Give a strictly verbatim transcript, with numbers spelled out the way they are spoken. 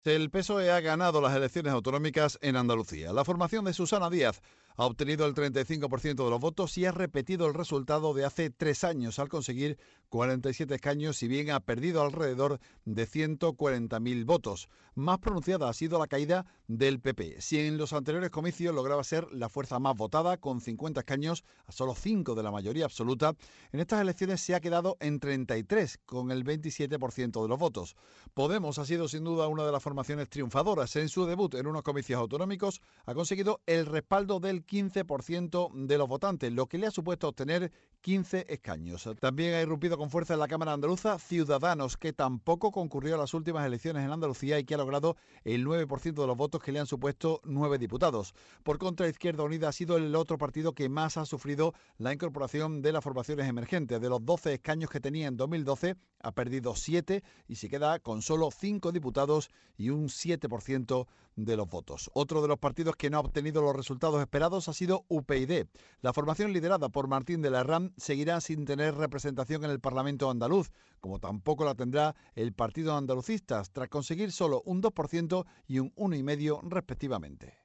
El P S O E ha ganado las elecciones autonómicas en Andalucía. La formación de Susana Díaz ha obtenido el treinta y cinco por ciento de los votos y ha repetido el resultado de hace tres años al conseguir cuarenta y siete escaños, si bien ha perdido alrededor de ciento cuarenta mil votos. Más pronunciada ha sido la caída del P P. Si en los anteriores comicios lograba ser la fuerza más votada, con cincuenta escaños, a solo cinco de la mayoría absoluta, en estas elecciones se ha quedado en treinta y tres, con el veintisiete por ciento de los votos. Podemos ha sido sin duda una de las formaciones triunfadoras. En su debut en unos comicios autonómicos ha conseguido el respaldo del quince por ciento de los votantes, lo que le ha supuesto obtener quince escaños. También ha irrumpido con fuerza en la Cámara andaluza Ciudadanos, que tampoco concurrió a las últimas elecciones en Andalucía y que ha logrado el nueve por ciento de los votos, que le han supuesto nueve diputados. Por contra, Izquierda Unida ha sido el otro partido que más ha sufrido la incorporación de las formaciones emergentes. De los doce escaños que tenía en dos mil doce, ha perdido siete y se queda con solo cinco diputados y un siete por ciento de los votos. Otro de los partidos que no ha obtenido los resultados esperados ha sido U P YD. La formación liderada por Martín de la Herrán seguirá sin tener representación en el Parlamento andaluz, como tampoco la tendrá el Partido Andalucistas, tras conseguir solo un dos por ciento y un uno coma cinco por ciento respectivamente.